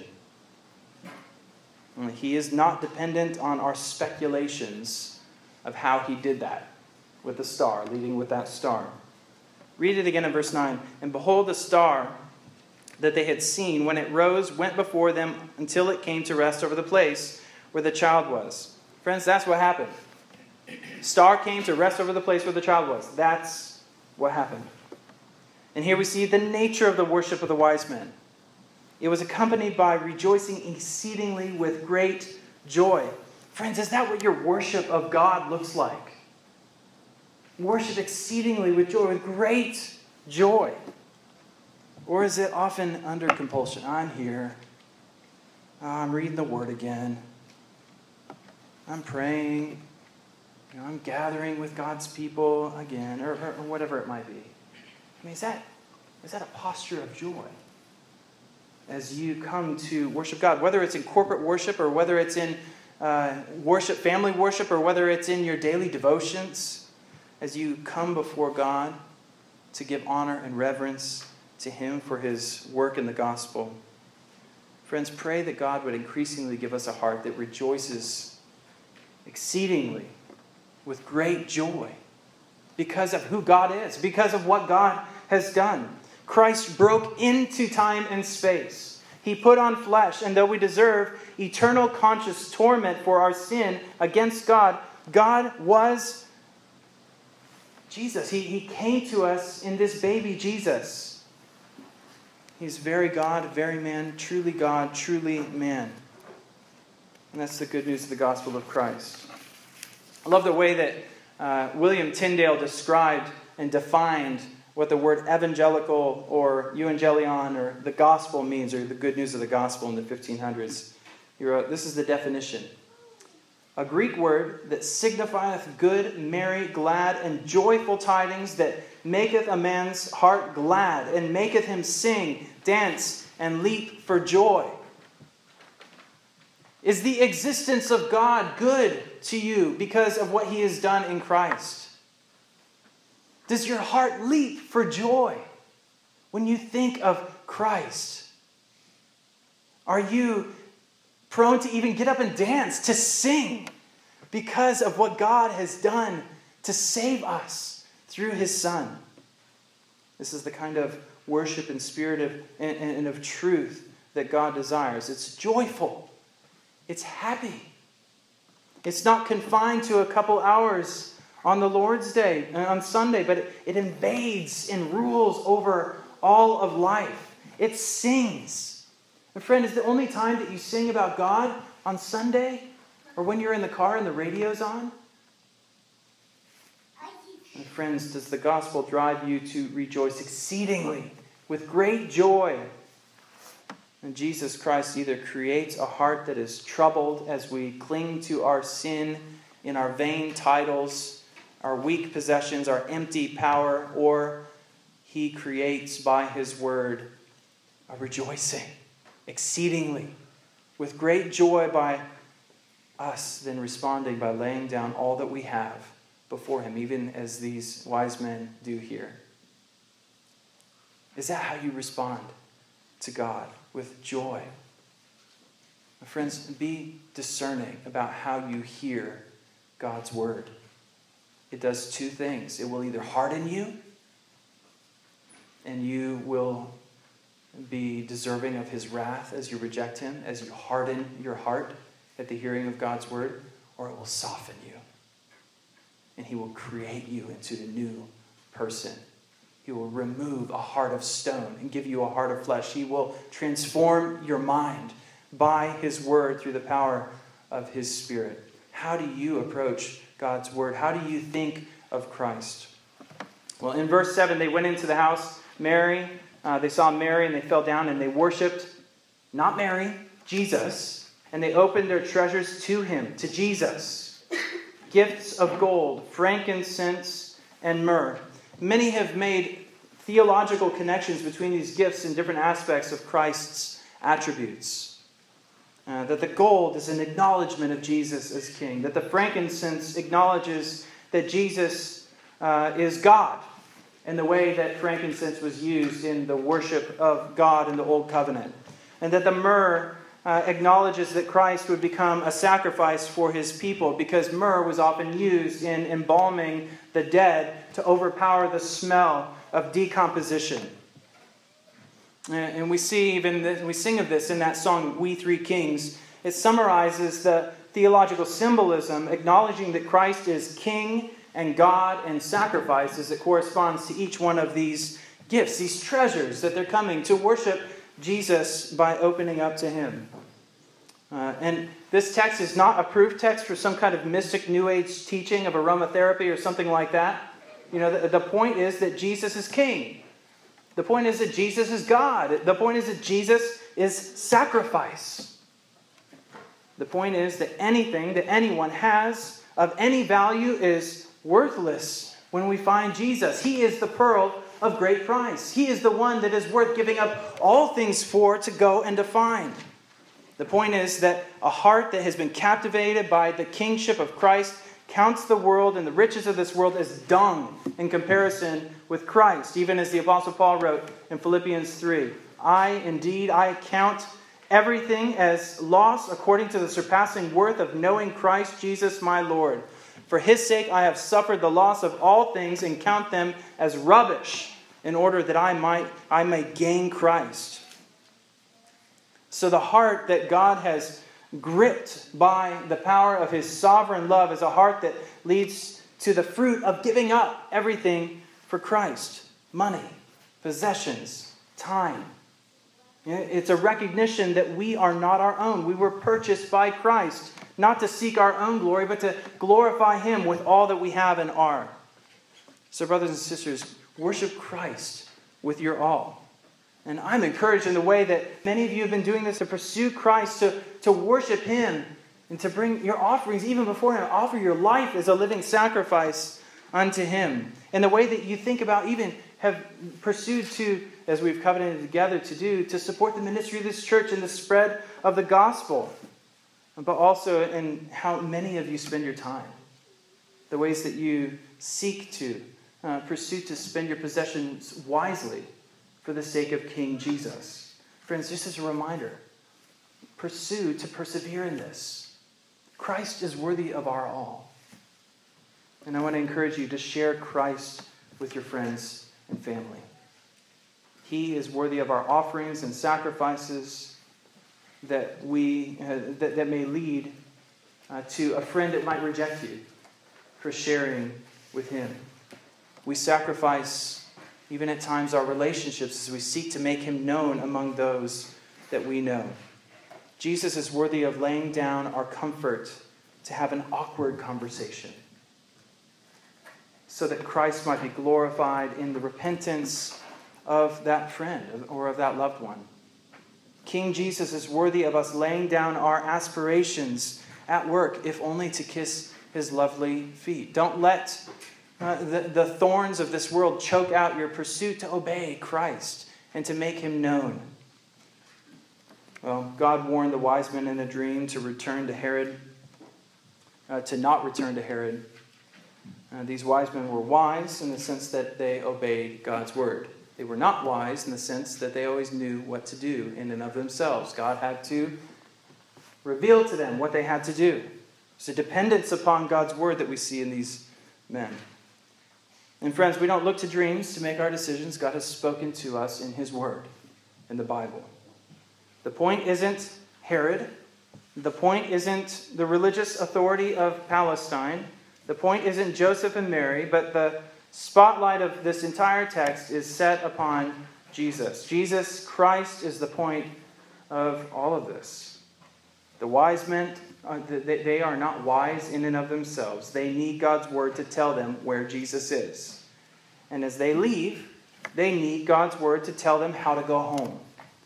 He is not dependent on our speculations of how he did that with the star, leading with that star. Read it again in verse 9. "And behold, the star that they had seen when it rose went before them until it came to rest over the place where the child was." Friends, that's what happened. Star came to rest over the place where the child was. That's what happened. And here we see the nature of the worship of the wise men. It was accompanied by rejoicing exceedingly with great joy. Friends, is that what your worship of God looks like? Worship exceedingly with joy, with great joy. Or is it often under compulsion? I'm here. I'm reading the Word again. I'm praying. I'm gathering with God's people again, or whatever it might be. Is that a posture of joy as you come to worship God? Whether it's in corporate worship, or whether it's in worship, family worship, or whether it's in your daily devotions, as you come before God to give honor and reverence to him for his work in the gospel. Friends, pray that God would increasingly give us a heart that rejoices exceedingly with great joy because of who God is, because of what God has done. Christ broke into time and space. He put on flesh, and though we deserve eternal conscious torment for our sin against God, God was Jesus. He came to us in this baby Jesus. He's very God, very man, truly man. And that's the good news of the gospel of Christ. I love the way that William Tyndale described and defined what the word evangelical or evangelion or the gospel means, or the good news of the gospel in the 1500s. He wrote, this is the definition. A Greek word that signifieth good, merry, glad, and joyful tidings, that maketh a man's heart glad, and maketh him sing, dance, and leap for joy. Is the existence of God good to you because of what He has done in Christ? Does your heart leap for joy when you think of Christ? Are you prone to even get up and dance, to sing, because of what God has done to save us through His Son? This is the kind of worship and spirit and of truth that God desires. It's joyful. It's happy. It's not confined to a couple hours on the Lord's Day, on Sunday, but it invades and rules over all of life. It sings. And friend, is the only time that you sing about God on Sunday, or when you're in the car and the radio's on? And friends, does the gospel drive you to rejoice exceedingly with great joy? And Jesus Christ either creates a heart that is troubled as we cling to our sin in our vain titles, our weak possessions, our empty power, or He creates by His word a rejoicing exceedingly with great joy by us, then responding by laying down all that we have before Him, even as these wise men do here. Is that how you respond to God? With joy? My friends, be discerning about how you hear God's word. It does two things. It will either harden you, and you will be deserving of His wrath as you reject Him, as you harden your heart at the hearing of God's word, or it will soften you, and He will create you into a new person. He will remove a heart of stone and give you a heart of flesh. He will transform your mind by His word through the power of His Spirit. How do you approach God's word? How do you think of Christ? Well, in verse 7, they went into the house. They saw Mary, and they fell down and they worshipped, not Mary, Jesus. And they opened their treasures to Him, to Jesus. Gifts of gold, frankincense, and myrrh. Many have made theological connections between these gifts and different aspects of Christ's attributes. That the gold is an acknowledgement of Jesus as King. That the frankincense acknowledges that Jesus is God, in the way that frankincense was used in the worship of God in the Old Covenant. And that the myrrh acknowledges that Christ would become a sacrifice for His people, because myrrh was often used in embalming the dead to overpower the smell of decomposition. And we sing of this in that song, We Three Kings. It summarizes the theological symbolism, acknowledging that Christ is King and God and sacrifice, as it corresponds to each one of these gifts, these treasures that they're coming to worship Jesus by opening up to Him. And this text is not a proof text for some kind of mystic New Age teaching of aromatherapy or something like that. You know, the point is that Jesus is King. The point is that Jesus is God. The point is that Jesus is sacrifice. The point is that anything that anyone has of any value is worthless when we find Jesus. He is the pearl of great price. He is the one that is worth giving up all things for, to go and to find. The point is that a heart that has been captivated by the kingship of Christ counts the world and the riches of this world as dung in comparison with Christ. Even as the Apostle Paul wrote in Philippians 3, I count everything as loss according to the surpassing worth of knowing Christ Jesus my Lord. For His sake I have suffered the loss of all things and count them as rubbish, in order that I may gain Christ. So the heart that God has gripped by the power of his sovereign love is a heart that leads to the fruit of giving up everything for Christ. Money, possessions, time. It's a recognition that we are not our own. We were purchased by Christ, not to seek our own glory, but to glorify him with all that we have and are. So brothers and sisters, worship Christ with your all. And I'm encouraged in the way that many of you have been doing this, to pursue Christ, to worship him, and to bring your offerings even before him. Offer your life as a living sacrifice unto him. And the way that you think about, even have pursued to, as we've covenanted together to do, to support the ministry of this church and the spread of the gospel. But also in how many of you spend your time. The ways that you seek to pursue to spend your possessions wisely for the sake of King Jesus. Friends, just as a reminder, pursue to persevere in this. Christ is worthy of our all. And I want to encourage you to share Christ with your friends and family. He is worthy of our offerings and sacrifices that may lead to a friend that might reject you for sharing with him. We sacrifice even at times our relationships as we seek to make him known among those that we know. Jesus is worthy of laying down our comfort to have an awkward conversation so that Christ might be glorified in the repentance of that friend or of that loved one. King Jesus is worthy of us laying down our aspirations at work, if only to kiss his lovely feet. Don't let the thorns of this world choke out your pursuit to obey Christ and to make him known. Well, God warned the wise men in a dream to return to Herod, to not return to Herod. These wise men were wise in the sense that they obeyed God's word. They were not wise in the sense that they always knew what to do in and of themselves. God had to reveal to them what they had to do. It's a dependence upon God's word that we see in these men. And friends, we don't look to dreams to make our decisions. God has spoken to us in his word, in the Bible. The point isn't Herod. The point isn't the religious authority of Palestine. The point isn't Joseph and Mary, but the spotlight of this entire text is set upon Jesus. Jesus Christ is the point of all of this. The wise men, they are not wise in and of themselves. They need God's word to tell them where Jesus is. And as they leave, they need God's word to tell them how to go home.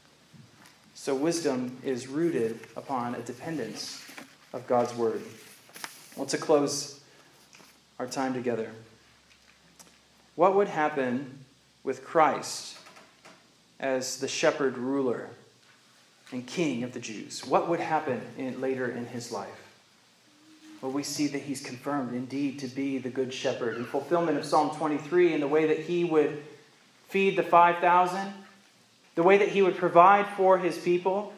So wisdom is rooted upon a dependence of God's word. Well, to close our time together, what would happen with Christ as the shepherd ruler and king of the Jews? What would happen later in his life? Well, we see that he's confirmed indeed to be the good shepherd in fulfillment of Psalm 23 in the way that he would feed the 5,000, the way that he would provide for his people.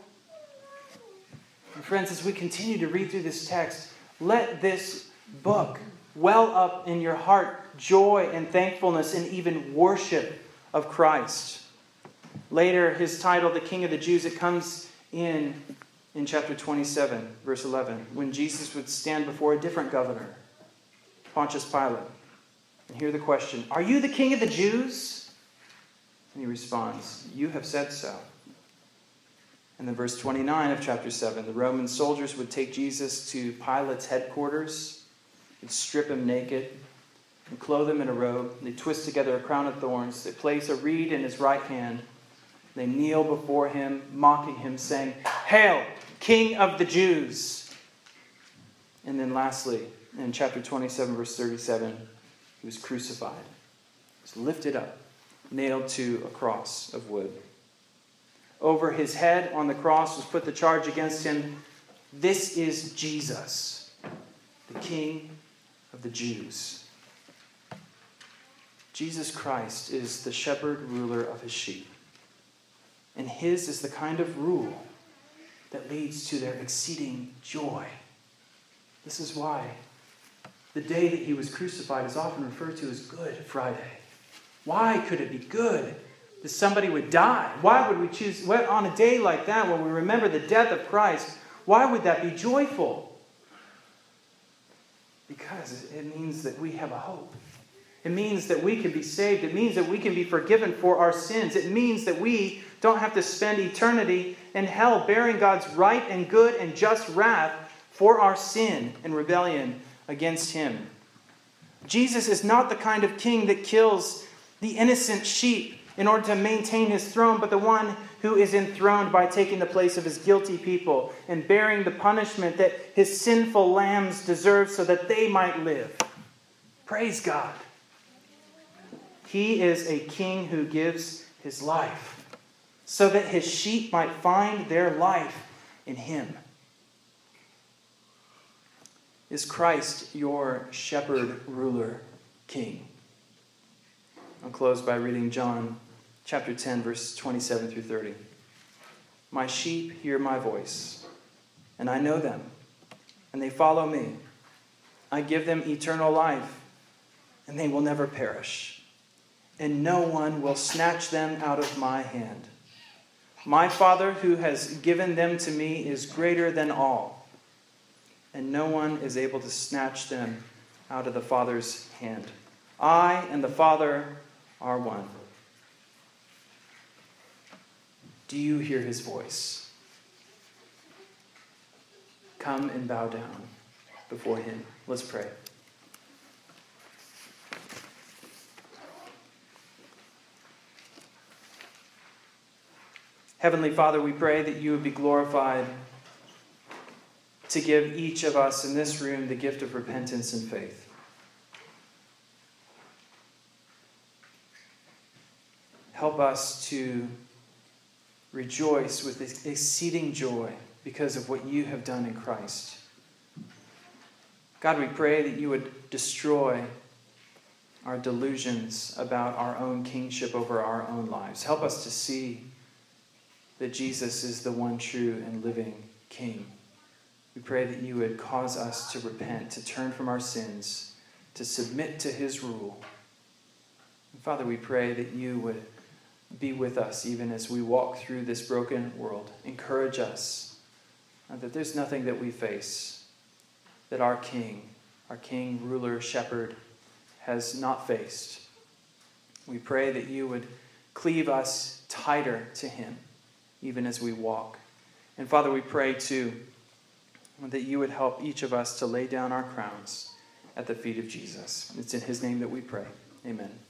And friends, as we continue to read through this text, let this book well up in your heart joy and thankfulness and even worship of Christ. Later, his title, the King of the Jews, it comes in chapter 27, verse 11, when Jesus would stand before a different governor, Pontius Pilate, and hear the question, "Are you the King of the Jews?" And he responds, "You have said so." And then verse 29 of chapter 7, the Roman soldiers would take Jesus to Pilate's headquarters and strip him naked and clothe him in a robe. They twist together a crown of thorns. They place a reed in his right hand. They kneel before him, mocking him, saying, "Hail, King of the Jews!" And then lastly, in chapter 27, verse 37, he was crucified. He was lifted up, nailed to a cross of wood. Over his head on the cross was put the charge against him, "This is Jesus, the King of the Jews." Jesus Christ is the shepherd ruler of his sheep. And his is the kind of rule that leads to their exceeding joy. This is why the day that he was crucified is often referred to as Good Friday. Why could it be good? that somebody would die? Why would we choose, on a day like that when we remember the death of Christ, why would that be joyful? Because it means that we have a hope. It means that we can be saved. It means that we can be forgiven for our sins. It means that we don't have to spend eternity in hell bearing God's right and good and just wrath for our sin and rebellion against Him. Jesus is not the kind of king that kills the innocent sheep in order to maintain His throne, but the one who is enthroned by taking the place of His guilty people and bearing the punishment that His sinful lambs deserve so that they might live. Praise God. He is a king who gives His life so that His sheep might find their life in Him. Is Christ your shepherd, ruler, king? I'll close by reading John chapter 10, verse 27 through 30. My sheep hear my voice, and I know them, and they follow me. I give them eternal life, and they will never perish, and no one will snatch them out of my hand. My Father who has given them to me is greater than all, and no one is able to snatch them out of the Father's hand. I and the Father are one. Do you hear His voice? Come and bow down before Him. Let's pray. Heavenly Father, we pray that you would be glorified to give each of us in this room the gift of repentance and faith. Help us to rejoice with exceeding joy because of what you have done in Christ. God, we pray that you would destroy our delusions about our own kingship over our own lives. Help us to see that Jesus is the one true and living King. We pray that you would cause us to repent, to turn from our sins, to submit to His rule. And Father, we pray that you would be with us even as we walk through this broken world. Encourage us that there's nothing that we face that our King, ruler, shepherd, has not faced. We pray that you would cleave us tighter to Him even as we walk. And Father, we pray too that you would help each of us to lay down our crowns at the feet of Jesus. It's in His name that we pray. Amen.